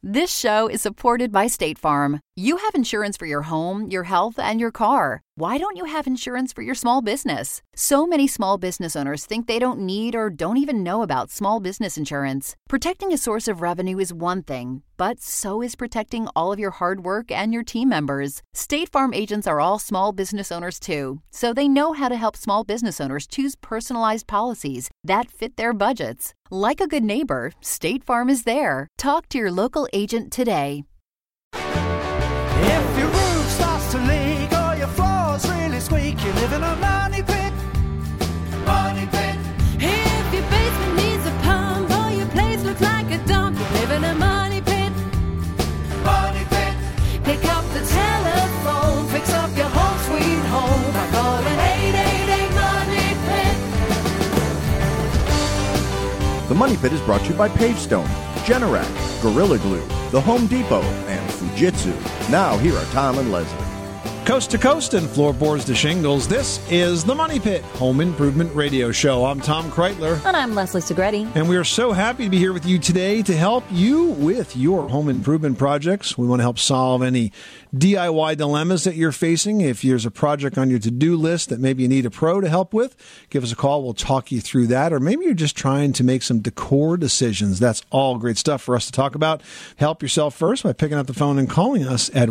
This show is supported by State Farm. You have insurance for your home, your health, and your car. Why don't you have insurance for your small business? So many small business owners think they don't need or don't even know about small business insurance. Protecting a source of revenue is one thing, but so is protecting all of your hard work and your team members. State Farm agents are all small business owners too, so they know how to help small business owners choose personalized policies that fit their budgets. Like a good neighbor, State Farm is there. Talk to your local agent today. If your roof starts to leak or your floor's really squeak, you live in a money pit. Money pit. If your basement needs a pump or your place looks like a dump, you live in a money pit. Money pit. Pick up the telephone, fix up your home sweet home by calling 888-MONEY-PIT. The Money Pit is brought to you by Pavestone, Generac, Gorilla Glue, The Home Depot, and Fujitsu. Now, here are Tom and Leslie. Coast to coast and floorboards to shingles, this is the Money Pit Home Improvement Radio Show. I'm Tom Kreitler. And I'm Leslie Segretti. And we are so happy to be here with you today to help you with your home improvement projects. We want to help solve any DIY dilemmas that you're facing. If there's a project on your to-do list that maybe you need a pro to help with, give us a call. We'll talk you through that. Or maybe you're just trying to make some decor decisions. That's all great stuff for us to talk about. Help yourself first by picking up the phone and calling us at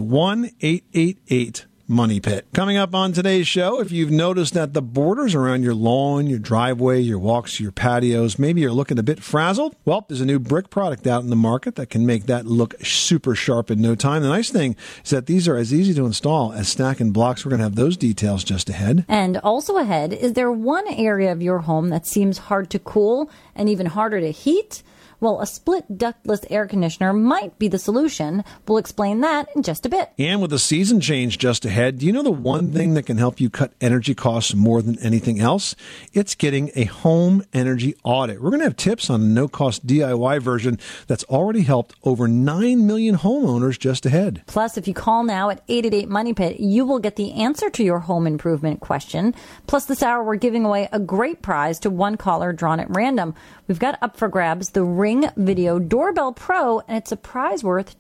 1-888 Money Pit. Coming up on today's show, if you've noticed that the borders around your lawn, your driveway, your walks, your patios, maybe you're looking a bit frazzled, well, there's a new brick product out in the market that can make that look super sharp in no time. The nice thing is that these are as easy to install as Stack & Blocks. We're going to have those details just ahead. And also ahead, is there one area of your home that seems hard to cool and even harder to heat? Well, a split ductless air conditioner might be the solution. We'll explain that in just a bit. And with the season change just ahead, do you know the one thing that can help you cut energy costs more than anything else? It's getting a home energy audit. We're going to have tips on a no-cost DIY version that's already helped over 9 million homeowners just ahead. Plus, if you call now at 888-MONEY-PIT, you will get the answer to your home improvement question. Plus, this hour, we're giving away a great prize to one caller drawn at random. We've got up for grabs the Ring Video Doorbell Pro, and it's a prize worth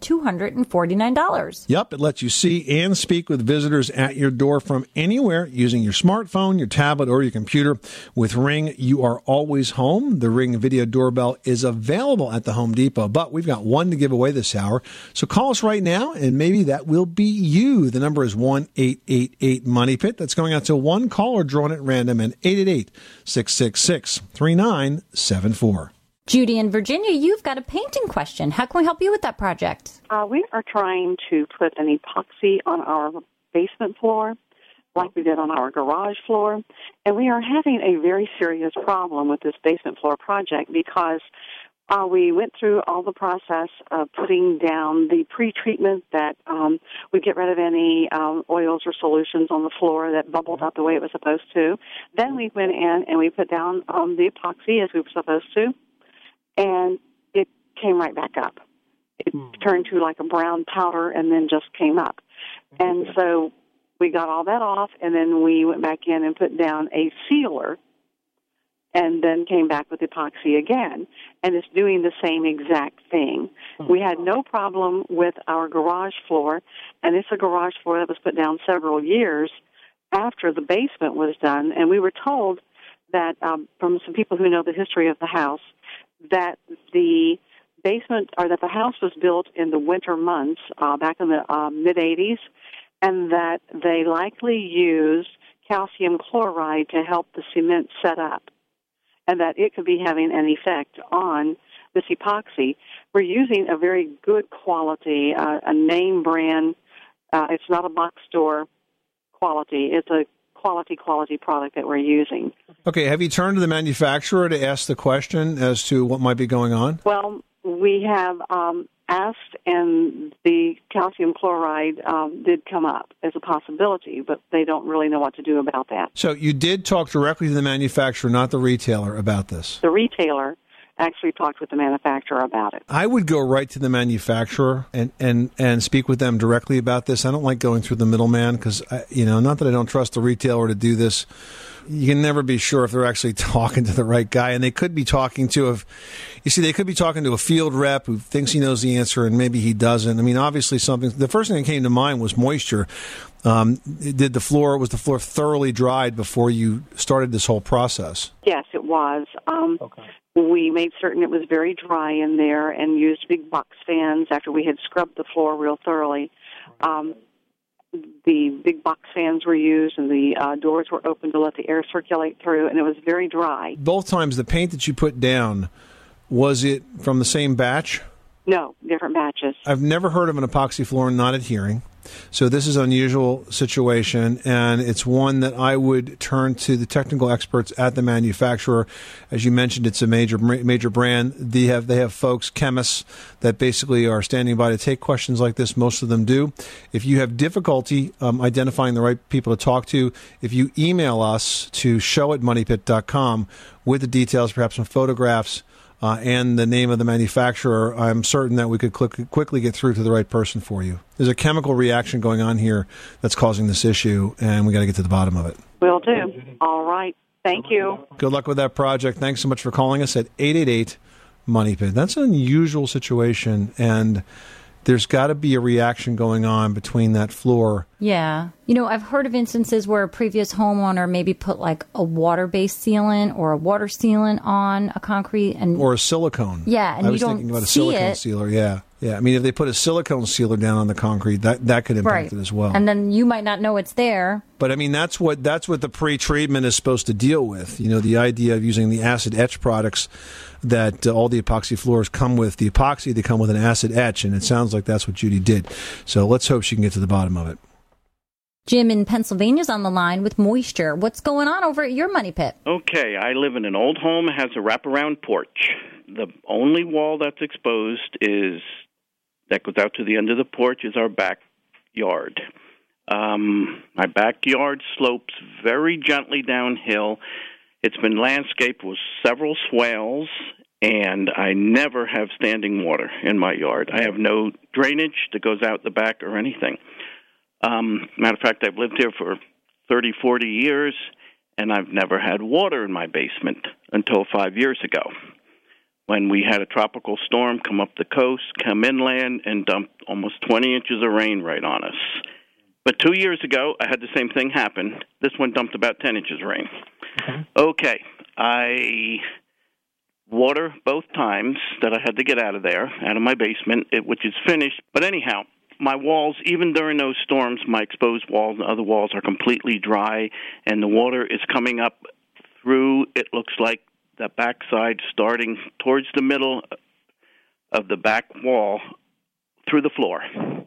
$249. Yep, it lets you see and speak with visitors at your door from anywhere using your smartphone, your tablet, or your computer. With Ring, you are always home. The Ring Video Doorbell is available at the Home Depot, but we've got one to give away this hour. So call us right now, and maybe that will be you. The number is 1-888-MONEY-PIT. That's going out to one caller drawn at random, and 888-666-3974. Judy in Virginia, you've got a painting question. How can we help you with that project? We are trying to put an epoxy on our basement floor like we did on our garage floor, and we are having a very serious problem with this basement floor project because we went through all the process of putting down the pre-treatment that would get rid of any oils or solutions on the floor that bubbled up the way it was supposed to. Then we went in and we put down the epoxy as we were supposed to, and it came right back up. It turned to like a brown powder and then just came up. And so we got all that off, and then we went back in and put down a sealer and then came back with epoxy again, and it's doing the same exact thing. We had no problem with our garage floor, and it's a garage floor that was put down several years after the basement was done, and we were told that from some people who know the history of the house that the basement, or that the house was built in the winter months back in the mid-'80s, and that they likely used calcium chloride to help the cement set up, and that it could be having an effect on this epoxy. We're using a very good quality, a name brand. It's not a box store quality. It's a quality product that we're using. Okay, have you turned to the manufacturer to ask the question as to what might be going on? Well, we have asked, and the calcium chloride did come up as a possibility, but they don't really know what to do about that. So you did talk directly to the manufacturer, not the retailer, about this? The retailer actually talked with the manufacturer about it. I would go right to the manufacturer and speak with them directly about this. I don't like going through the middleman because, not that I don't trust the retailer to do this. You can never be sure if they're actually talking to the right guy, and they could be talking to a field rep who thinks he knows the answer and maybe he doesn't. I mean, obviously the first thing that came to mind was moisture. Was the floor thoroughly dried before you started this whole process? Yes, it was. Okay. We made certain it was very dry in there and used big box fans after we had scrubbed the floor real thoroughly. The big box fans were used and the doors were open to let the air circulate through, and it was very dry. Both times, the paint that you put down, was it from the same batch? No, different batches. I've never heard of an epoxy floor not adhering. So this is an unusual situation, and it's one that I would turn to the technical experts at the manufacturer. As you mentioned, it's a major brand. They have folks, chemists, that basically are standing by to take questions like this. Most of them do. If you have difficulty identifying the right people to talk to, if you email us to show@moneypit.com with the details, perhaps some photographs, and the name of the manufacturer, I'm certain that we could quickly get through to the right person for you. There's a chemical reaction going on here that's causing this issue, and we got to get to the bottom of it. Will do. All right. Thank you. Good luck with that project. Thanks so much for calling us at 888-MONEYPIT. That's an unusual situation, and there's got to be a reaction going on between that floor. Yeah. I've heard of instances where a previous homeowner maybe put like a water-based sealant or a water sealant on a concrete. Or a silicone. Yeah, and I was thinking about a silicone sealer, yeah. Yeah, I mean, if they put a silicone sealer down on the concrete, that could impact it as well. And then you might not know it's there. But, I mean, that's what the pre-treatment is supposed to deal with. The idea of using the acid etch products that all the epoxy floors come with. The epoxy, they come with an acid etch, and it sounds like that's what Judy did. So let's hope she can get to the bottom of it. Jim in Pennsylvania's on the line with moisture. What's going on over at your money pit? Okay, I live in an old home. It has a wraparound porch. The only wall that's exposed that goes out to the end of the porch is our backyard. My backyard slopes very gently downhill. It's been landscaped with several swales, and I never have standing water in my yard. I have no drainage that goes out the back or anything. Matter of fact, I've lived here for 30, 40 years, and I've never had water in my basement until 5 years ago, when we had a tropical storm come up the coast, come inland, and dump almost 20 inches of rain right on us. But 2 years ago, I had the same thing happen. This one dumped about 10 inches of rain. Okay, I water both times that I had to get out of there, out of my basement, which is finished. But anyhow, my walls, even during those storms, my exposed walls and other walls are completely dry, and the water is coming up through, it looks like, the backside, starting towards the middle of the back wall through the floor.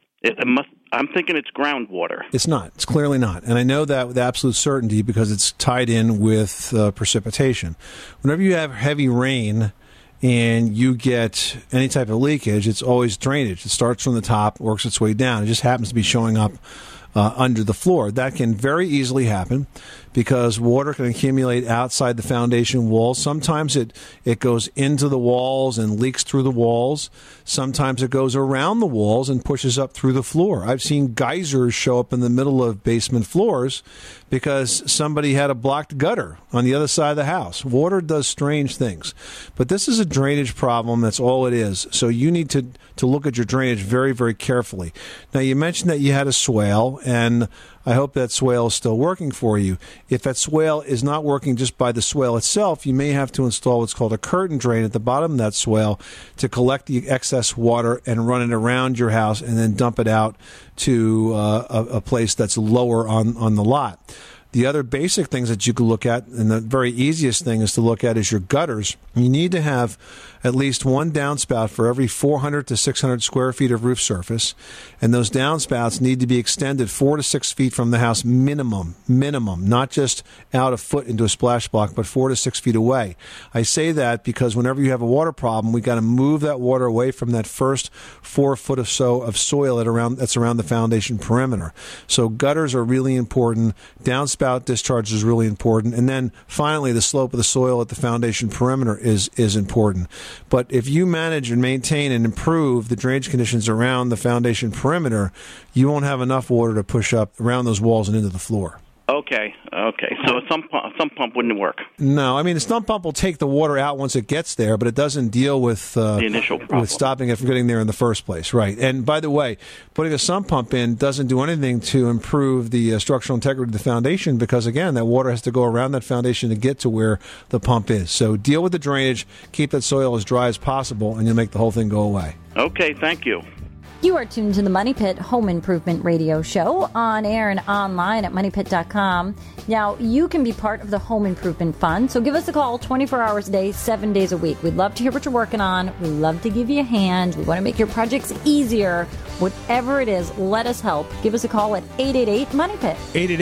I'm thinking it's groundwater. It's not. It's clearly not. And I know that with absolute certainty because it's tied in with precipitation. Whenever you have heavy rain and you get any type of leakage, it's always drainage. It starts from the top, works its way down. It just happens to be showing up under the floor. That can very easily happen because water can accumulate outside the foundation walls. Sometimes it goes into the walls and leaks through the walls. Sometimes it goes around the walls and pushes up through the floor. I've seen geysers show up in the middle of basement floors because somebody had a blocked gutter on the other side of the house. Water does strange things. But this is a drainage problem. That's all it is. So you need to look at your drainage very, very carefully. Now, you mentioned that you had a swale, and I hope that swale is still working for you. If that swale is not working just by the swale itself, you may have to install what's called a curtain drain at the bottom of that swale to collect the excess water and run it around your house and then dump it out to a place that's lower on the lot. The other basic things that you can look at, and the very easiest thing is to look at, is your gutters. You need to have at least one downspout for every 400 to 600 square feet of roof surface, and those downspouts need to be extended 4 to 6 feet from the house minimum, not just out a foot into a splash block, but 4 to 6 feet away. I say that because whenever you have a water problem, we got to move that water away from that first 4 foot or so of soil that's around the foundation perimeter. So gutters are really important. Downspouts spout discharge is really important. And then finally, the slope of the soil at the foundation perimeter is important. But if you manage and maintain and improve the drainage conditions around the foundation perimeter, you won't have enough water to push up around those walls and into the floor. Okay. So some pump wouldn't work. No, I mean, a sump pump will take the water out once it gets there, but it doesn't deal with the initial problem, with stopping it from getting there in the first place, right? And by the way, putting a sump pump in doesn't do anything to improve the structural integrity of the foundation because, again, that water has to go around that foundation to get to where the pump is. So deal with the drainage, keep that soil as dry as possible, and you'll make the whole thing go away. Okay, thank you. You are tuned to the Money Pit Home Improvement Radio Show on air and online at moneypit.com. Now, you can be part of the Home Improvement Fund, so give us a call 24 hours a day, 7 days a week. We'd love to hear what you're working on. We love to give you a hand. We want to make your projects easier. Whatever it is, let us help. Give us a call at 888-MONEY-PIT.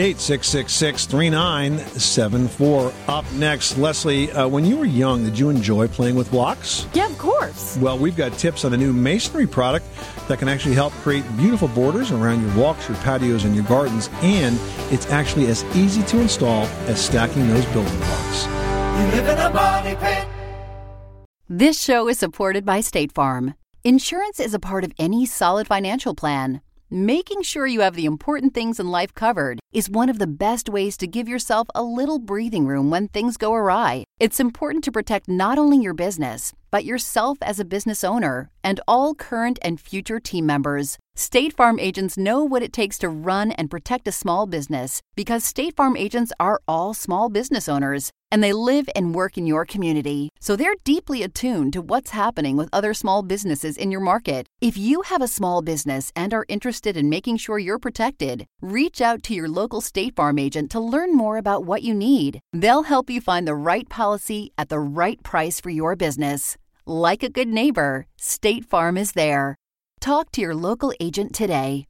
888-666-3974. Up next, Leslie, when you were young, did you enjoy playing with blocks? Yeah, of course. Well, we've got tips on a new masonry product that can actually help create beautiful borders around your walks, your patios, and your gardens, and it's actually as easy to install as stacking those building blocks. You live in a money pit. This show is supported by State Farm. Insurance is a part of any solid financial plan. Making sure you have the important things in life covered is one of the best ways to give yourself a little breathing room when things go awry. It's important to protect not only your business, but yourself as a business owner and all current and future team members. State Farm agents know what it takes to run and protect a small business because State Farm agents are all small business owners and they live and work in your community. So they're deeply attuned to what's happening with other small businesses in your market. If you have a small business and are interested in making sure you're protected, reach out to your local State Farm agent to learn more about what you need. They'll help you find the right policy at the right price for your business. Like a good neighbor, State Farm is there. Talk to your local agent today.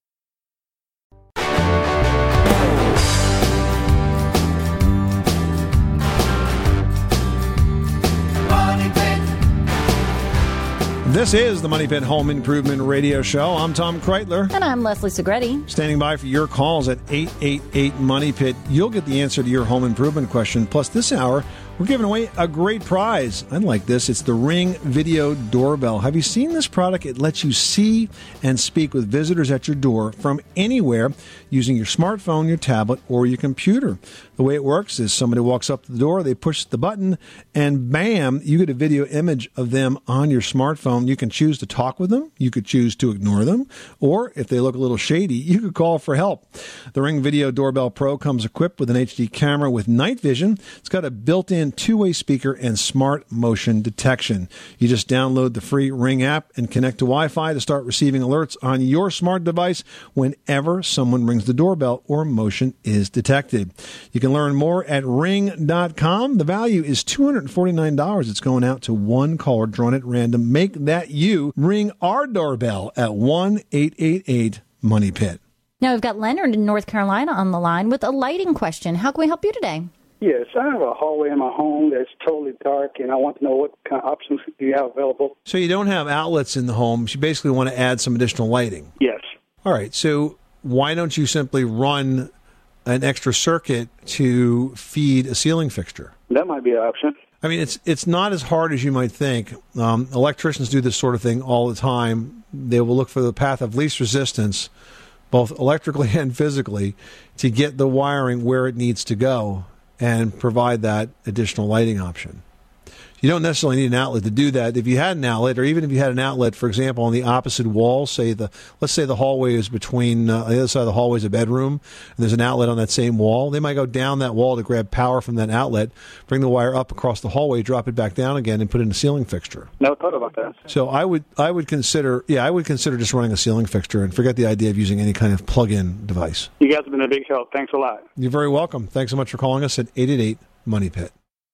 Money Pit. This is the Money Pit Home Improvement Radio Show. I'm Tom Kreitler. And I'm Leslie Segretti. Standing by for your calls at 888-MONEY-PIT. You'll get the answer to your home improvement question. Plus, this hour, we're giving away a great prize. I like this. It's the Ring Video Doorbell. Have you seen this product? It lets you see and speak with visitors at your door from anywhere using your smartphone, your tablet, or your computer. The way it works is somebody walks up to the door, they push the button, and bam, you get a video image of them on your smartphone. You can choose to talk with them. You could choose to ignore them. Or if they look a little shady, you could call for help. The Ring Video Doorbell Pro comes equipped with an HD camera with night vision. It's got a built-in two-way speaker and smart motion detection. You just download the free Ring app and connect to Wi-Fi to start receiving alerts on your smart device whenever someone rings the doorbell or motion is detected. You can learn more at ring.com. The value is $249. It's going out to one caller drawn at random. Make that you. Ring our doorbell at 1-888-MONEY-PIT. Now, we've got Leonard in North Carolina on the line with a lighting question. How can we help you today? Yes, I have a hallway in my home that's totally dark, and I want to know what kind of options do you have available. So you don't have outlets in the home. You basically want to add some additional lighting. Yes. All right. So why don't you simply run an extra circuit to feed a ceiling fixture? That might be an option. I mean, it's not as hard as you might think. Electricians do this sort of thing all the time. They will look for the path of least resistance, both electrically and physically, to get the wiring where it needs to go and provide that additional lighting option. You don't necessarily need an outlet to do that. If you had an outlet, or even if you had an outlet, for example, on the opposite wall, let's say the hallway is between, on the other side of the hallway is a bedroom, and there's an outlet on that same wall, they might go down that wall to grab power from that outlet, bring the wire up across the hallway, drop it back down again, and put in a ceiling fixture. Never thought about that. So I would consider just running a ceiling fixture and forget the idea of using any kind of plug-in device. You guys have been a big help. Thanks a lot. You're very welcome. Thanks so much for calling us at 888-MONEY-PIT.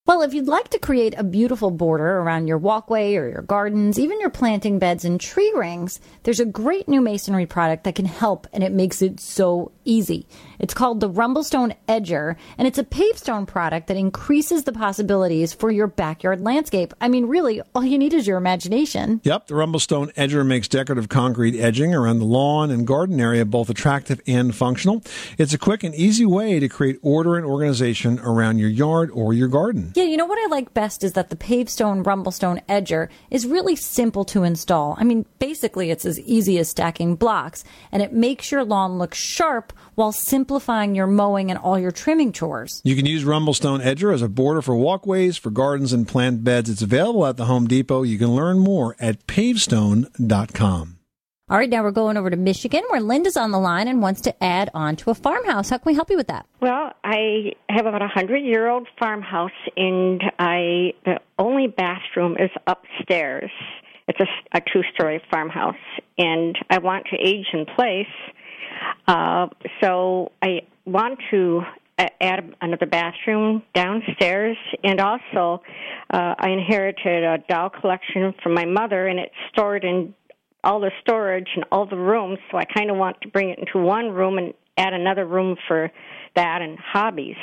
Well, if you'd like to create a beautiful border around your walkway or your gardens, even your planting beds and tree rings, there's a great new masonry product that can help, and it makes it so easy. It's called the Rumblestone Edger, and it's a pavestone product that increases the possibilities for your backyard landscape. I mean, really, all you need is your imagination. Yep, the Rumblestone Edger makes decorative concrete edging around the lawn and garden area both attractive and functional. It's a quick and easy way to create order and organization around your yard or your garden. Yeah, you know what I like best is that the Pavestone Rumblestone Edger is really simple to install. I mean, basically it's as easy as stacking blocks, and it makes your lawn look sharp while simplifying your mowing and all your trimming chores. You can use Rumblestone Edger as a border for walkways, for gardens, and plant beds. It's available at the Home Depot. You can learn more at pavestone.com. All right, now we're going over to Michigan, where Linda's on the line and wants to add on to a farmhouse. How can we help you with that? Well, I have about a 100-year-old farmhouse, and the only bathroom is upstairs. It's a two-story farmhouse, and I want to age in place. So I want to add another bathroom downstairs, and also I inherited a doll collection from my mother, and it's stored in all the storage and all the rooms, so I kind of want to bring it into one room and add another room for that and hobbies.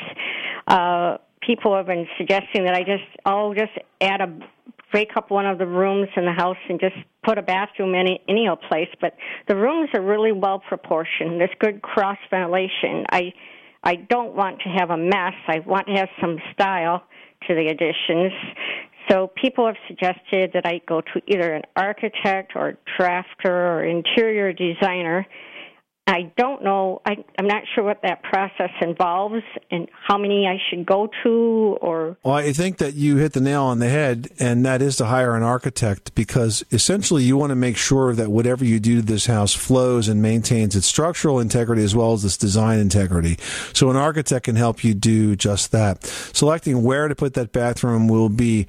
People have been suggesting that I'll just break up one of the rooms in the house and just put a bathroom in any old place, but the rooms are really well proportioned. There's good cross ventilation. I don't want to have a mess. I want to have some style to the additions. So people have suggested that I go to either an architect or drafter or interior designer. I don't know. I'm not sure what that process involves and how many I should go to. Well, I think that you hit the nail on the head, and that is to hire an architect, because essentially you want to make sure that whatever you do to this house flows and maintains its structural integrity as well as its design integrity. So an architect can help you do just that. Selecting where to put that bathroom will be,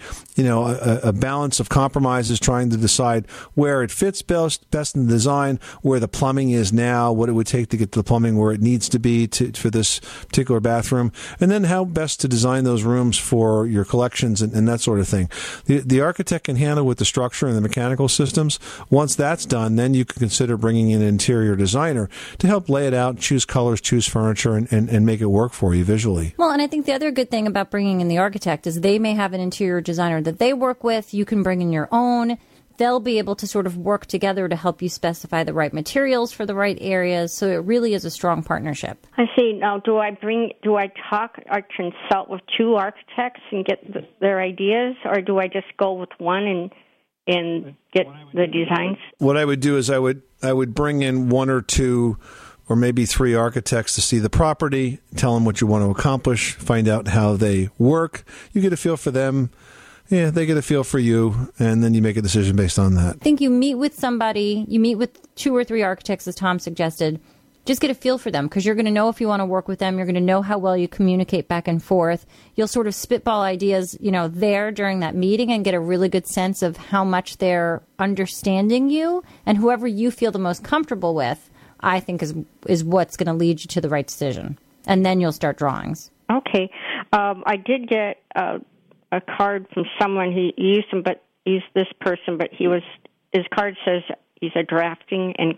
a balance of compromises, trying to decide where it fits best in the design, where the plumbing is now, what it would take to get the plumbing where it needs to be for this particular bathroom, and then how best to design those rooms for your collections and that sort of thing. The architect can handle with the structure and the mechanical systems. Once that's done, then you can consider bringing in an interior designer to help lay it out, choose colors, choose furniture, and make it work for you visually. Well, and I think the other good thing about bringing in the architect is they may have an interior designer that they work with. You can bring in your own. They'll be able to sort of work together to help you specify the right materials for the right areas. So it really is a strong partnership. I see. Now, do I talk or consult with two architects and get their ideas, or do I just go with one and get the designs? What I would do is I would bring in one or two or maybe three architects to see the property, tell them what you want to accomplish, find out how they work. You get a feel for them. Yeah, they get a feel for you, and then you make a decision based on that. I think you meet with somebody, you meet with two or three architects, as Tom suggested. Just get a feel for them, because you're going to know if you want to work with them. You're going to know how well you communicate back and forth. You'll sort of spitball ideas, there during that meeting and get a really good sense of how much they're understanding you. And whoever you feel the most comfortable with, I think is what's going to lead you to the right decision. And then you'll start drawings. Okay. I did get a card from someone. He used this person, but his card says he's a drafting and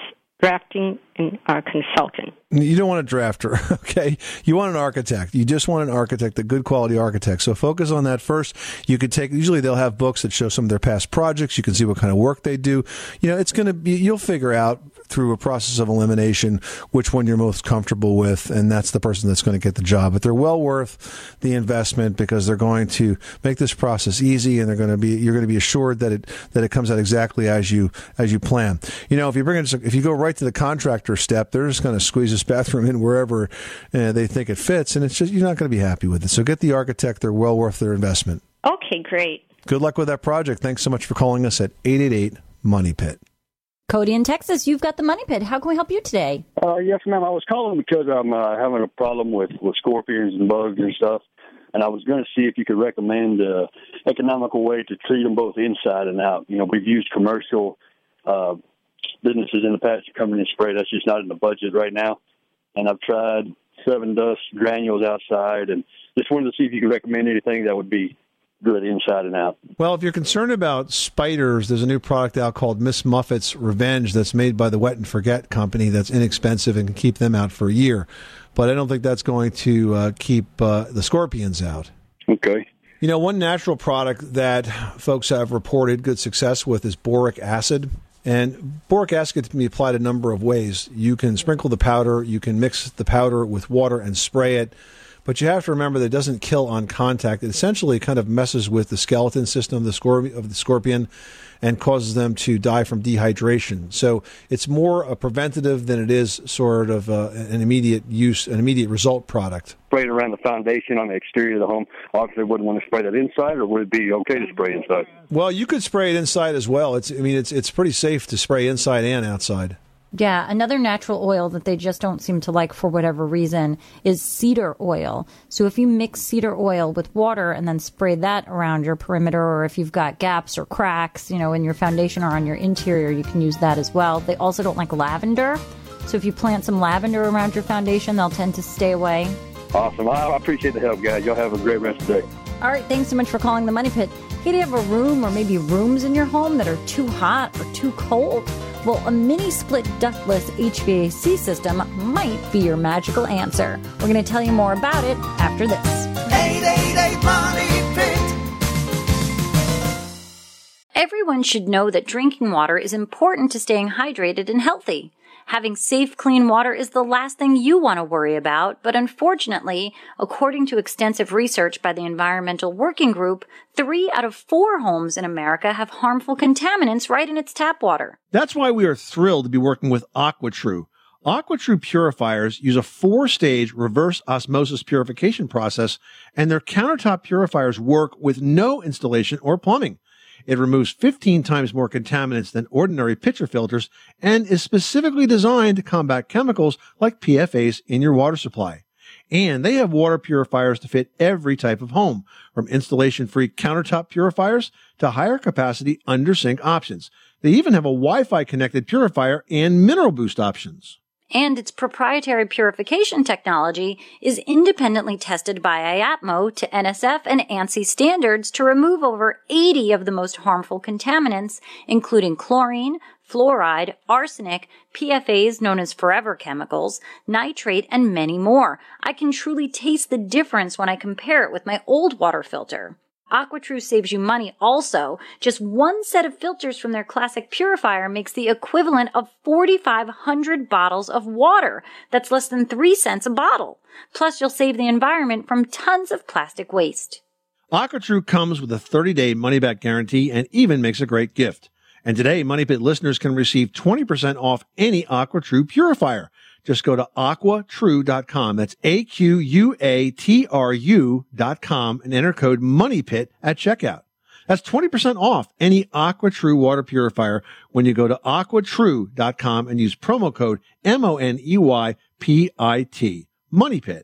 consultant. You don't want a drafter, okay? You want an architect. You just want an architect, a good quality architect. So focus on that first. Usually they'll have books that show some of their past projects. You can see what kind of work they do. It's going to be, you'll figure out through a process of elimination which one you're most comfortable with, and that's the person that's going to get the job. But they're well worth the investment, because they're going to make this process easy, and you're going to be assured that it comes out exactly as you plan. If you go right to the contractor step, they're just going to squeeze this bathroom in wherever they think it fits, and it's just, you're not going to be happy with it. So get the architect. They're well worth their investment. Okay, great. Good luck with that project. Thanks so much for calling us at 888-MONEY-PIT. Cody in Texas, you've got the Money Pit. How can we help you today? Yes, ma'am. I was calling because I'm having a problem with scorpions and bugs and stuff, and I was going to see if you could recommend an economical way to treat them both inside and out. We've used commercial businesses in the past to come in and spray. That's just not in the budget right now. And I've tried 7 dust granules outside, and just wanted to see if you could recommend anything that would be good inside and out. Well, if you're concerned about spiders, there's a new product out called Miss Muffet's Revenge that's made by the Wet and Forget company that's inexpensive and can keep them out for a year. But I don't think that's going to keep the scorpions out. Okay. You know, one natural product that folks have reported good success with is boric acid. And boric acid can be applied a number of ways. You can sprinkle the powder, you can mix the powder with water and spray it. But you have to remember that it doesn't kill on contact. It essentially kind of messes with the skeleton system of the scorpion and causes them to die from dehydration. So it's more a preventative than it is sort of an immediate result product. Spray it around the foundation on the exterior of the home. Obviously, wouldn't want to spray that inside, or would it be okay to spray inside? Well, you could spray it inside as well. It's pretty safe to spray inside and outside. Yeah, another natural oil that they just don't seem to like for whatever reason is cedar oil. So if you mix cedar oil with water and then spray that around your perimeter, or if you've got gaps or cracks, in your foundation or on your interior, you can use that as well. They also don't like lavender. So if you plant some lavender around your foundation, they'll tend to stay away. Awesome. I appreciate the help, guys. Y'all have a great rest of the day. All right, thanks so much for calling the Money Pit. Hey, do you have a room or maybe rooms in your home that are too hot or too cold? Well, a mini split ductless HVAC system might be your magical answer. We're going to tell you more about it after this. 888 Money Pit. Everyone should know that drinking water is important to staying hydrated and healthy. Having safe, clean water is the last thing you want to worry about, but unfortunately, according to extensive research by the Environmental Working Group, 3 out of 4 homes in America have harmful contaminants right in its tap water. That's why we are thrilled to be working with AquaTrue. AquaTrue purifiers use a 4-stage reverse osmosis purification process, and their countertop purifiers work with no installation or plumbing. It removes 15 times more contaminants than ordinary pitcher filters and is specifically designed to combat chemicals like PFAS in your water supply. And they have water purifiers to fit every type of home, from installation-free countertop purifiers to higher capacity under-sink options. They even have a Wi-Fi connected purifier and mineral boost options. And its proprietary purification technology is independently tested by IAPMO to NSF and ANSI standards to remove over 80 of the most harmful contaminants, including chlorine, fluoride, arsenic, PFAS known as forever chemicals, nitrate, and many more. I can truly taste the difference when I compare it with my old water filter. AquaTrue saves you money also. Just one set of filters from their classic purifier makes the equivalent of 4,500 bottles of water. That's less than 3 cents a bottle. Plus, you'll save the environment from tons of plastic waste. AquaTrue comes with a 30-day money-back guarantee and even makes a great gift. And today, Money Pit listeners can receive 20% off any AquaTrue purifier. Just go to aquatrue.com. That's AQUATRU.com and enter code MONEYPIT at checkout. That's 20% off any AquaTrue water purifier when you go to aquatrue.com and use promo code MONEYPIT. Money Pit.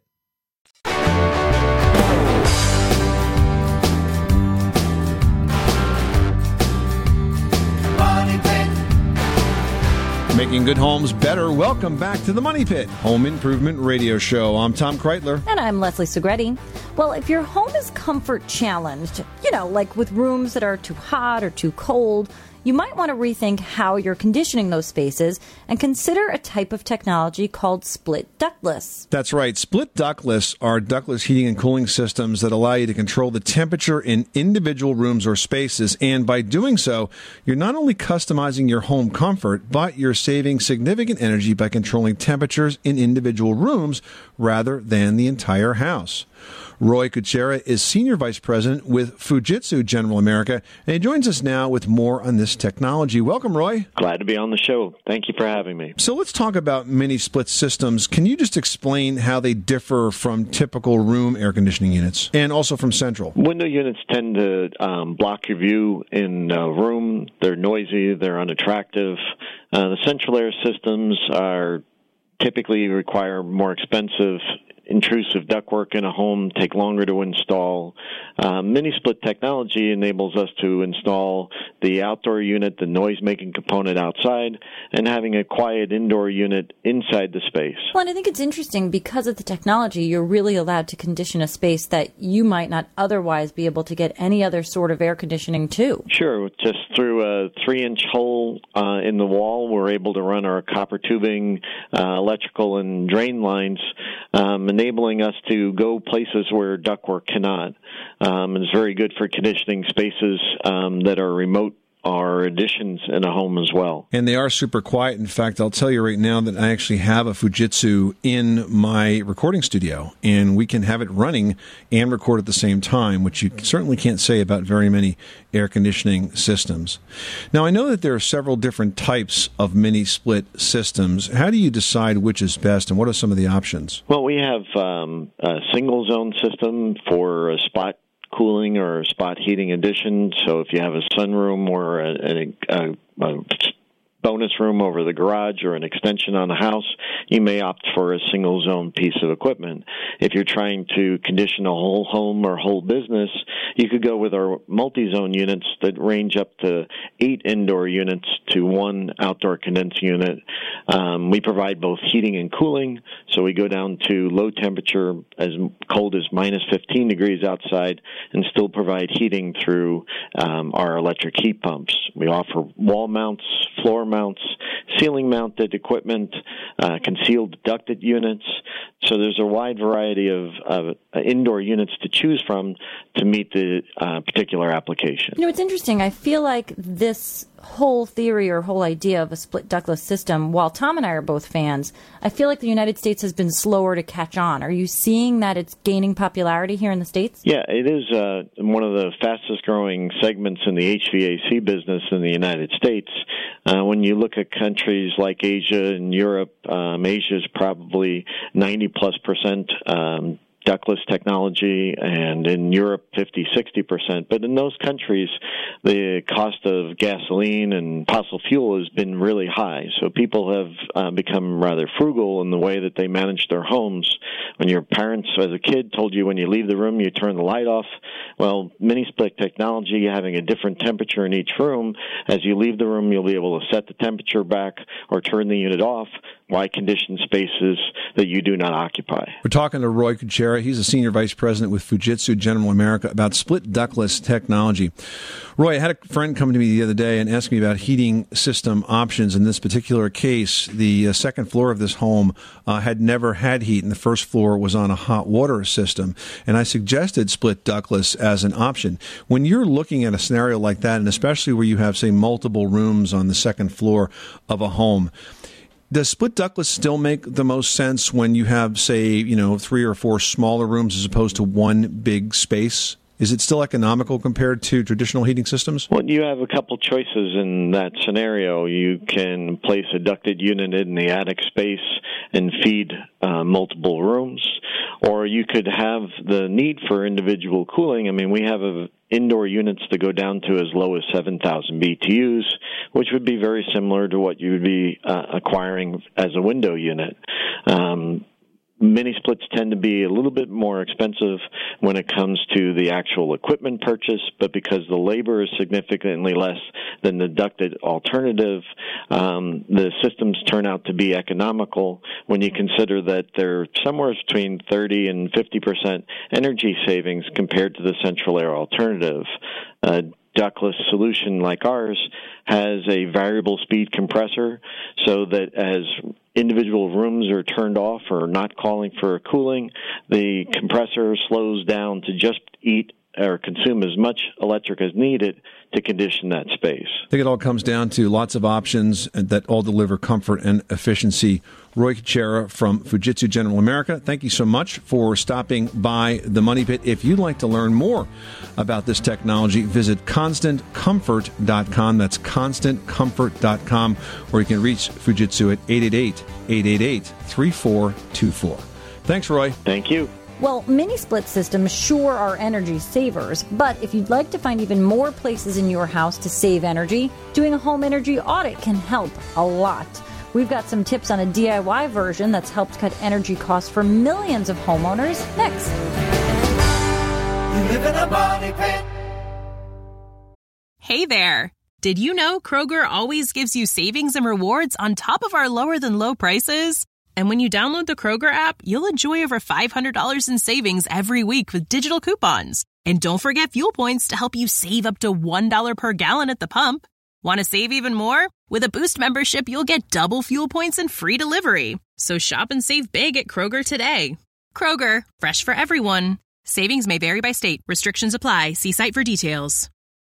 Making good homes better. Welcome back to the Money Pit Home Improvement Radio Show. I'm Tom Kreitler. And I'm Leslie Segretti. Well, if your home is comfort challenged, like with rooms that are too hot or too cold, you might want to rethink how you're conditioning those spaces and consider a type of technology called split ductless. That's right. Split ductless are ductless heating and cooling systems that allow you to control the temperature in individual rooms or spaces. And by doing so, you're not only customizing your home comfort, but you're saving significant energy by controlling temperatures in individual rooms rather than the entire house. Roy Kuchera is Senior Vice President with Fujitsu General America, and he joins us now with more on this technology. Welcome, Roy. Glad to be on the show. Thank you for having me. So let's talk about mini split systems. Can you just explain how they differ from typical room air conditioning units and also from central? Window units tend to block your view in a room. They're noisy. They're unattractive. The central air systems typically require more expensive intrusive ductwork in a home take longer to install. Mini-split technology enables us to install the outdoor unit, the noise-making component outside, and having a quiet indoor unit inside the space. Well, and I think it's interesting because of the technology, you're really allowed to condition a space that you might not otherwise be able to get any other sort of air conditioning to. Sure. Just through a 3-inch hole in the wall, we're able to run our copper tubing, electrical, and drain lines, enabling us to go places where ductwork cannot. It's very good for conditioning spaces that are remote or additions in a home as well. And they are super quiet. In fact, I'll tell you right now that I actually have a Fujitsu in my recording studio, and we can have it running and record at the same time, which you certainly can't say about very many air conditioning systems. Now, I know that there are several different types of mini-split systems. How do you decide which is best, and what are some of the options? Well, we have a single-zone system for a spot cooling or spot heating addition. So if you have a sunroom or a bonus room over the garage or an extension on the house, you may opt for a single zone piece of equipment. If you're trying to condition a whole home or whole business, you could go with our multi-zone units that range up to 8 indoor units to 1 outdoor condensing unit. We provide both heating and cooling, so we go down to low temperature, as cold as minus 15 degrees outside, and still provide heating through our electric heat pumps. We offer wall mounts, floor mounts, ceiling-mounted equipment, concealed ducted units. So there's a wide variety of indoor units to choose from to meet the particular application. You know, it's interesting. I feel like this whole theory or whole idea of a split ductless system, while Tom and I are both fans, I feel like the United States has been slower to catch on. Are you seeing that it's gaining popularity here in the States? Yeah, it is one of the fastest growing segments in the HVAC business in the United States. When you look at countries like Asia and Europe, Asia is probably 90+% ductless technology, and in Europe 50-60%. But in those countries, the cost of gasoline and fossil fuel has been really high. So people have become rather frugal in the way that they manage their homes. When your parents as a kid told you when you leave the room you turn the light off, well, mini-split technology, having a different temperature in each room, as you leave the room you'll be able to set the temperature back or turn the unit off. Why condition spaces that you do not occupy? We're talking to Roy Kuchera. He's a senior vice president with Fujitsu General America about split ductless technology. Roy, I had a friend come to me the other day and ask me about heating system options. In this particular case, the second floor of this home had never had heat, and the first floor was on a hot water system. And I suggested split ductless as an option. When you're looking at a scenario like that, and especially where you have, say, multiple rooms on the second floor of a home, does split ductless still make the most sense when you have, say, 3 or 4 smaller rooms as opposed to one big space? Is it still economical compared to traditional heating systems? Well, you have a couple choices in that scenario. You can place a ducted unit in the attic space and feed multiple rooms, or you could have the need for individual cooling. I mean, we have indoor units that go down to as low as 7,000 BTUs, which would be very similar to what you would be acquiring as a window unit. Mini-splits tend to be a little bit more expensive when it comes to the actual equipment purchase, but because the labor is significantly less than the ducted alternative, the systems turn out to be economical when you consider that they're somewhere between 30 and 50% energy savings compared to the central air alternative. Ductless solution like ours has a variable speed compressor so that as individual rooms are turned off or not calling for cooling, the compressor slows down to just eat or consume as much electric as needed to condition that space. I think it all comes down to lots of options that all deliver comfort and efficiency. Roy Kuchera from Fujitsu General America, thank you so much for stopping by the Money Pit. If you'd like to learn more about this technology, visit ConstantComfort.com. That's ConstantComfort.com, or you can reach Fujitsu at 888-888-3424. Thanks, Roy. Thank you. Well, mini-split systems sure are energy savers, but if you'd like to find even more places in your house to save energy, doing a home energy audit can help a lot. We've got some tips on a DIY version that's helped cut energy costs for millions of homeowners next. You live in a money pit. Hey there. Did you know Kroger always gives you savings and rewards on top of our lower than low prices? And when you download the Kroger app, you'll enjoy over $500 in savings every week with digital coupons. And don't forget fuel points to help you save up to $1 per gallon at the pump. Want to save even more? With a Boost membership, you'll get double fuel points and free delivery. So shop and save big at Kroger today. Kroger, fresh for everyone. Savings may vary by state. Restrictions apply. See site for details.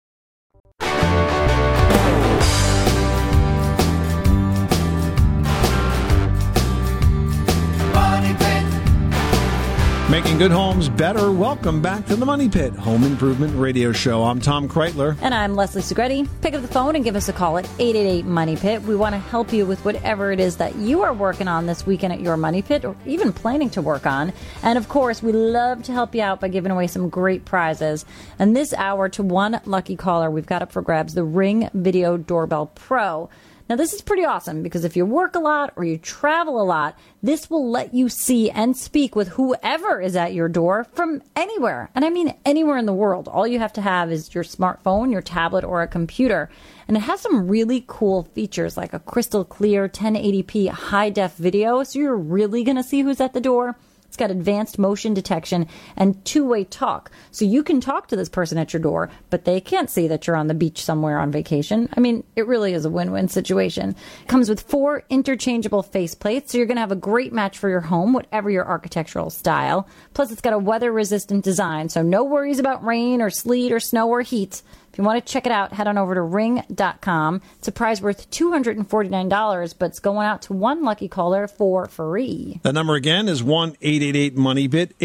Making good homes better. Welcome back to the Money Pit Home Improvement Radio Show. I'm Tom Kreitler. And I'm Leslie Segretti. Pick up the phone and give us a call at 888-MONEY-PIT. We want to help you with whatever it is that you are working on this weekend at your Money Pit or even planning to work on. And, of course, we love to help you out by giving away some great prizes. And this hour, to one lucky caller, we've got up for grabs the Ring Video Doorbell Pro. Now, this is pretty awesome because if you work a lot or you travel a lot, this will let you see and speak with whoever is at your door from anywhere. And I mean anywhere in the world. All you have to have is your smartphone, your tablet, or a computer. And it has some really cool features like a crystal clear 1080p high-def video. So you're really going to see who's at the door. It's got advanced motion detection and two-way talk. So you can talk to this person at your door, but they can't see that you're on the beach somewhere on vacation. I mean, it really is a win-win situation. It comes with 4 interchangeable faceplates, so you're going to have a great match for your home, whatever your architectural style. Plus, it's got a weather-resistant design, so no worries about rain or sleet or snow or heat. If you want to check it out, head on over to ring.com. It's a prize worth $249, but it's going out to one lucky caller for free. The number again is 1-888-MONEY-PIT,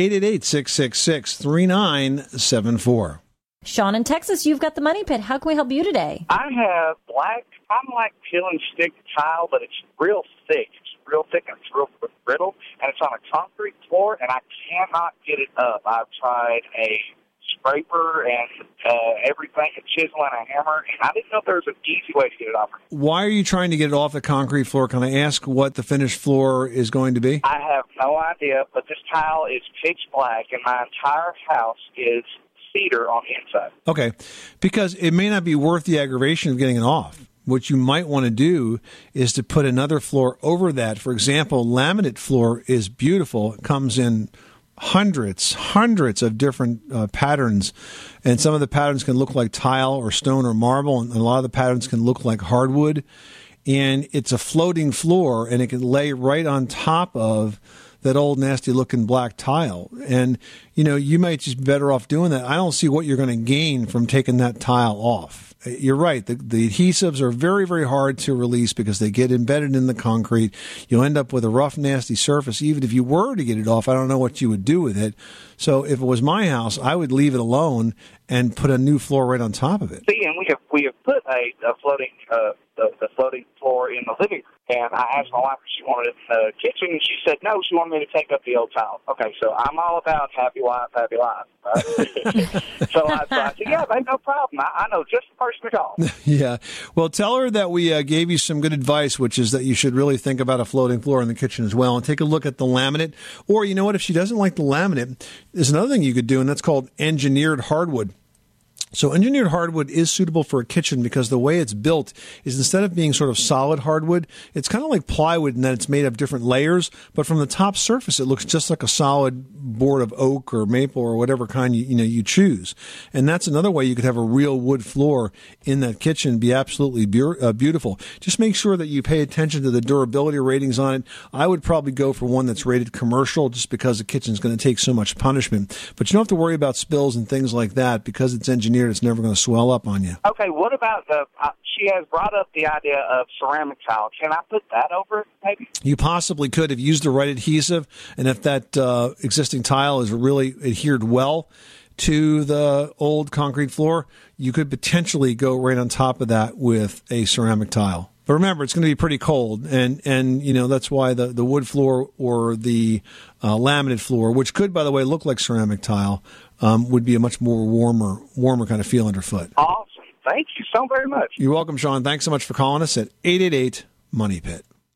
888-666-3974. Sean in Texas, you've got the Money Pit. How can we help you today? I have I'm like peel and stick tile, but it's real thick. It's real thick and it's real brittle, and it's on a concrete floor, and I cannot get it up. I've tried a scraper and everything, a chisel and a hammer, and I didn't know if there was an easy way to get it off. Why are you trying to get it off the concrete floor? Can I ask what the finished floor is going to be? I have no idea, but this tile is pitch black, and my entire house is cedar on the inside. Okay, because it may not be worth the aggravation of getting it off. What you might want to do is to put another floor over that. For example, laminate floor is beautiful. It comes in hundreds of different patterns, and some of the patterns can look like tile or stone or marble, and a lot of the patterns can look like hardwood. And it's a floating floor, and it can lay right on top of that old nasty looking black tile. And, you know, you might just be better off doing that. I don't see what you're going to gain from taking that tile off. You're right. The adhesives are very, very hard to release because they get embedded in the concrete. You'll end up with a rough, nasty surface. Even if you were to get it off, I don't know what you would do with it. So if it was my house, I would leave it alone and put a new floor right on top of it. See, and we have put a floating the floating floor in the living room. And I asked my wife if she wanted it in the kitchen, and she said no, she wanted me to take up the old tile. Okay, so I'm all about happy wife, happy life. Right? So I said, yeah, babe, no problem. I know just the person to call. Yeah. Well, tell her that we gave you some good advice, which is that you should really think about a floating floor in the kitchen as well, and take a look at the laminate. Or, you know what, if she doesn't like the laminate, there's another thing you could do, and that's called engineered hardwood. So engineered hardwood is suitable for a kitchen because the way it's built is instead of being sort of solid hardwood, it's kind of like plywood in that it's made of different layers, but from the top surface it looks just like a solid board of oak or maple or whatever kind you choose. And that's another way you could have a real wood floor in that kitchen and be absolutely beautiful. Just make sure that you pay attention to the durability ratings on it. I would probably go for one that's rated commercial just because the kitchen's going to take so much punishment. But you don't have to worry about spills and things like that because it's engineered. It's never going to swell up on you. Okay, what about she has brought up the idea of ceramic tile. Can I put that over it, maybe? You possibly could if you used the right adhesive, and if that existing tile is really adhered well to the old concrete floor, you could potentially go right on top of that with a ceramic tile. But remember, it's going to be pretty cold, and that's why the wood floor or the laminate floor, which could, by the way, look like ceramic tile, would be a much more warmer kind of feel underfoot. Awesome. Thank you so very much. You're welcome, Sean. Thanks so much for calling us at 888-MONEY-PIT.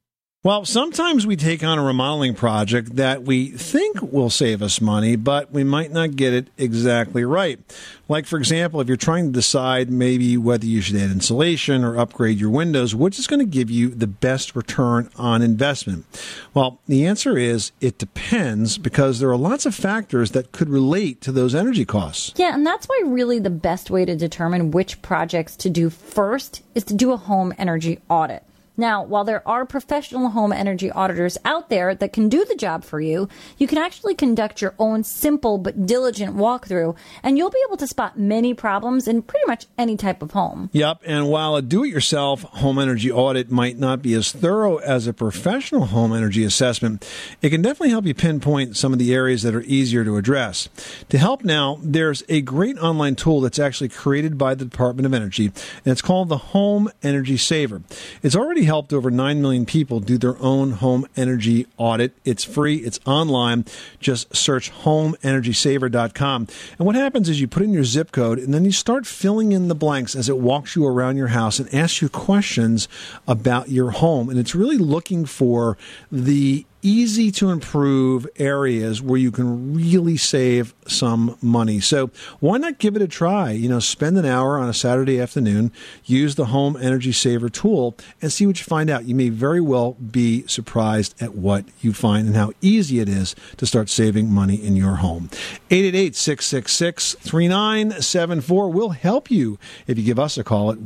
Well, sometimes we take on a remodeling project that we think will save us money, but we might not get it exactly right. Like, for example, if you're trying to decide maybe whether you should add insulation or upgrade your windows, which is going to give you the best return on investment? Well, the answer is it depends, because there are lots of factors that could relate to those energy costs. Yeah, and that's why really the best way to determine which projects to do first is to do a home energy audit. Now, while there are professional home energy auditors out there that can do the job for you, you can actually conduct your own simple but diligent walkthrough, and you'll be able to spot many problems in pretty much any type of home. Yep, and while a do-it-yourself home energy audit might not be as thorough as a professional home energy assessment, it can definitely help you pinpoint some of the areas that are easier to address. To help now, there's a great online tool that's actually created by the Department of Energy, and it's called the Home Energy Saver. It's already helped over 9 million people do their own home energy audit. It's free. It's online. Just search homeenergysaver.com. And what happens is you put in your zip code, and then you start filling in the blanks as it walks you around your house and asks you questions about your home. And it's really looking for the easy to improve areas where you can really save some money. So why not give it a try? You know, spend an hour on a Saturday afternoon, use the Home Energy Saver tool, and see what you find out. You may very well be surprised at what you find and how easy it is to start saving money in your home. 888-666-3974 will help you if you give us a call at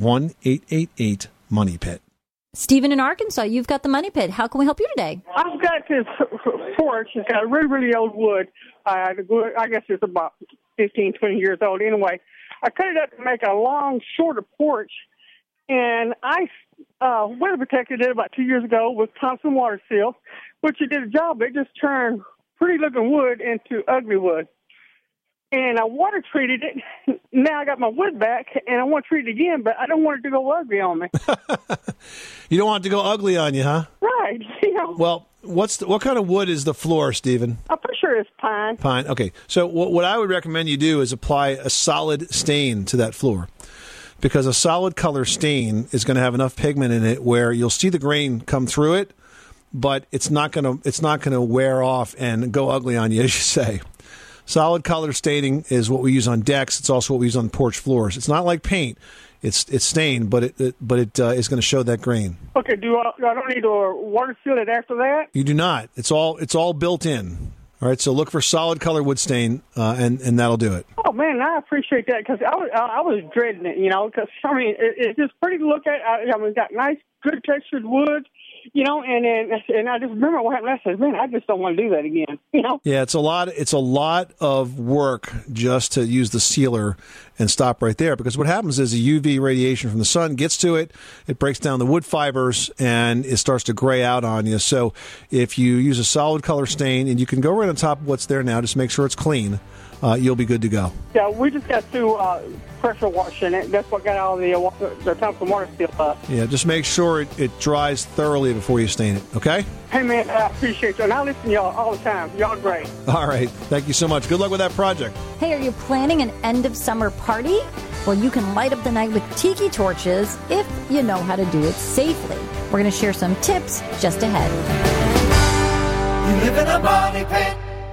1-888-MONEY-PIT. Stephen in Arkansas, you've got the Money Pit. How can we help you today? I've got this porch. It's got really, really old wood. I guess it's about 15, 20 years old. Anyway, I cut it up to make a long, shorter porch, and I weather protected it about 2 years ago with Thompson Water Seal, which it did a job. It just turned pretty-looking wood into ugly wood. And I water treated it. Now I got my wood back, and I want to treat it again, but I don't want it to go ugly on me. You don't want it to go ugly on you, huh? Right. You know. Well, what kind of wood is the floor, Stephen? I'm pretty sure it's pine. Pine. Okay. So what I would recommend you do is apply a solid stain to that floor, because a solid color stain is going to have enough pigment in it where you'll see the grain come through it, but it's not going to wear off and go ugly on you, as you say. Solid color staining is what we use on decks. It's also what we use on porch floors. It's not like paint. It's stained, but it is going to show that grain. Okay. I don't need to water seal it after that? You do not. It's all built in. All right. So look for solid color wood stain, and that'll do it. Oh man, I appreciate that, because I was dreading it. You know, because I mean it's just pretty to look at. I mean, it's got nice, good textured wood. You know, and I just remember what happened. I said, man, I just don't want to do that again. You know? Yeah, it's a lot of work just to use the sealer and stop right there, because what happens is the UV radiation from the sun gets to it, it breaks down the wood fibers, and it starts to gray out on you. So if you use a solid color stain, and you can go right on top of what's there now, just make sure it's clean, you'll be good to go. Yeah, we just got through pressure washing it. That's what got all the Thompson Water Seal up. Yeah, just make sure it dries thoroughly before you stain it, okay? Hey, man, I appreciate you. And I listen to y'all all the time. Y'all great. All right. Thank you so much. Good luck with that project. Hey, are you planning an end-of-summer party? Well, you can light up the night with tiki torches if you know how to do it safely. We're going to share some tips just ahead. You live in a money pit.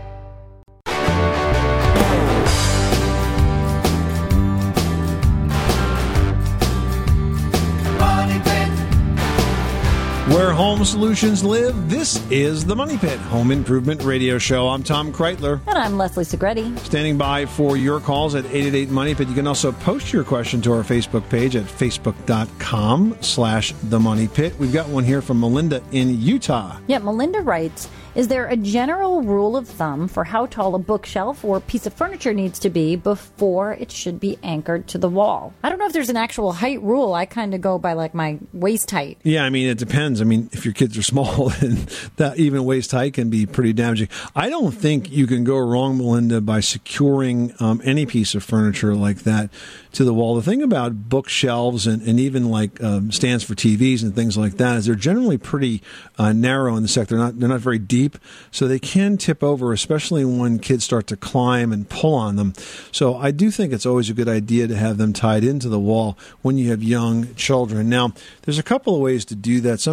Where home solutions live, this is the Money Pit Home Improvement Radio Show. I'm Tom Kreitler. And I'm Leslie Segretti. Standing by for your calls at 888-MONEY-PIT. You can also post your question to our Facebook page at facebook.com/themoneypit. We've got one here from Melinda in Utah. Yeah, Melinda writes, is there a general rule of thumb for how tall a bookshelf or piece of furniture needs to be before it should be anchored to the wall? I don't know if there's an actual height rule. I kind of go by like my waist height. Yeah, I mean, it depends. I mean, if your kids are small, then that even waist height can be pretty damaging. I don't think you can go wrong, Melinda, by securing any piece of furniture like that to the wall. The thing about bookshelves and even like stands for TVs and things like that is they're generally pretty narrow in the sector. They're not very deep, so they can tip over, especially when kids start to climb and pull on them. So I do think it's always a good idea to have them tied into the wall when you have young children. Now, there's a couple of ways to do that. Sometimes when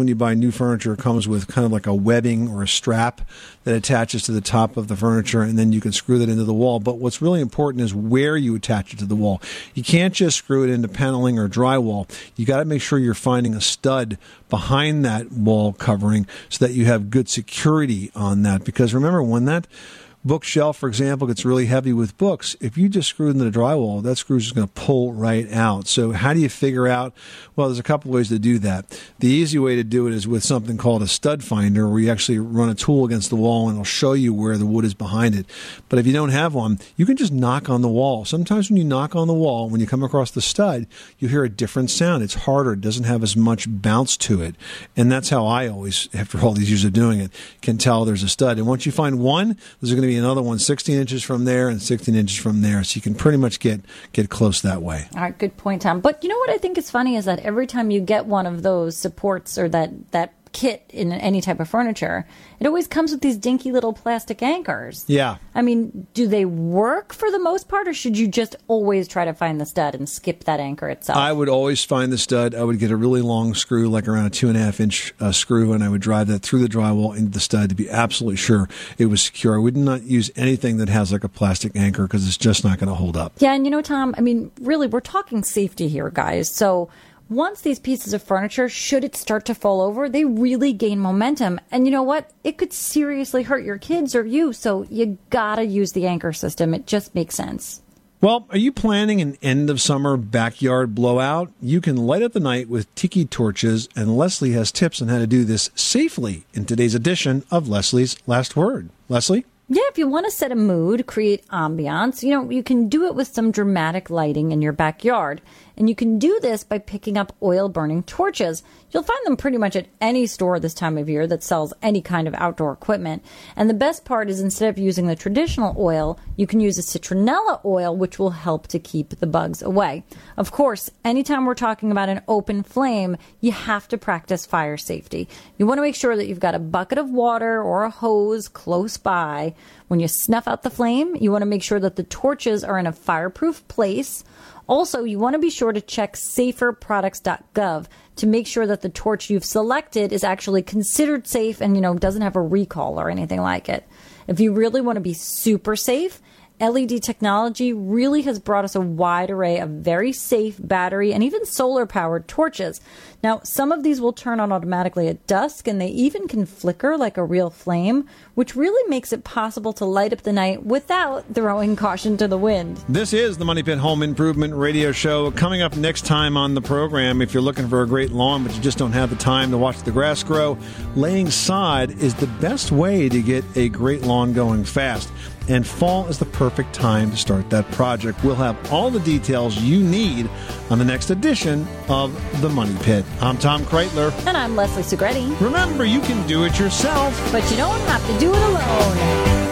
you buy new furniture, it comes with kind of like a webbing or a strap that attaches to the top of the furniture, and then you can screw that into the wall. But what's really important is where you attach it to the wall. You can't just screw it into paneling or drywall. You got to make sure you're finding a stud behind that wall covering so that you have good security on that. Because remember, when that bookshelf, for example, gets really heavy with books, if you just screw it into the drywall, that screw is just going to pull right out. So how do you figure out? Well, there's a couple ways to do that. The easy way to do it is with something called a stud finder, where you actually run a tool against the wall and it'll show you where the wood is behind it. But if you don't have one, you can just knock on the wall. Sometimes when you knock on the wall, when you come across the stud, you hear a different sound. It's harder. It doesn't have as much bounce to it. And that's how I always, after all these years of doing it, can tell there's a stud. And once you find one, there's going to be another one 16 inches from there and 16 inches from there. So you can pretty much get close that way. All right, good point, Tom. But you know what I think is funny is that every time you get one of those supports or that kit in any type of furniture, it always comes with these dinky little plastic anchors. Yeah. I mean, do they work for the most part, or should you just always try to find the stud and skip that anchor itself? I would always find the stud. I would get a really long screw, like around a 2.5-inch screw, and I would drive that through the drywall into the stud to be absolutely sure it was secure. I would not use anything that has like a plastic anchor because it's just not going to hold up. Yeah, and you know, Tom, I mean, really, we're talking safety here, guys. So once these pieces of furniture, should it start to fall over, they really gain momentum. And you know what? It could seriously hurt your kids or you. So you gotta use the anchor system. It just makes sense. Well, are you planning an end-of-summer backyard blowout? You can light up the night with tiki torches, and Leslie has tips on how to do this safely in today's edition of Leslie's Last Word. Leslie? Yeah, if you want to set a mood, create ambiance, you can do it with some dramatic lighting in your backyard. And you can do this by picking up oil-burning torches. You'll find them pretty much at any store this time of year that sells any kind of outdoor equipment. And the best part is, instead of using the traditional oil, you can use a citronella oil, which will help to keep the bugs away. Of course, anytime we're talking about an open flame, you have to practice fire safety. You want to make sure that you've got a bucket of water or a hose close by. When you snuff out the flame, you want to make sure that the torches are in a fireproof place. Also, you want to be sure to check saferproducts.gov to make sure that the torch you've selected is actually considered safe and, doesn't have a recall or anything like it. If you really want to be super safe, LED technology really has brought us a wide array of very safe battery and even solar-powered torches. Now, some of these will turn on automatically at dusk, and they even can flicker like a real flame, which really makes it possible to light up the night without throwing caution to the wind. This is the Money Pit Home Improvement Radio Show. Coming up next time on the program, if you're looking for a great lawn but you just don't have the time to watch the grass grow, laying sod is the best way to get a great lawn going fast. And fall is the perfect time to start that project. We'll have all the details you need on the next edition of The Money Pit. I'm Tom Kreitler. And I'm Leslie Segretti. Remember, you can do it yourself, but you don't have to do it alone.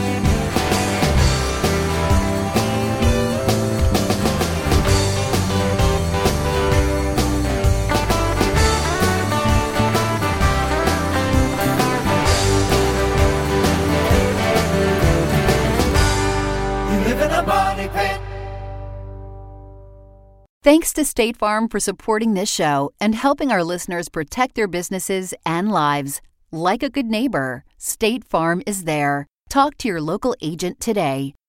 Thanks to State Farm for supporting this show and helping our listeners protect their businesses and lives. Like a good neighbor, State Farm is there. Talk to your local agent today.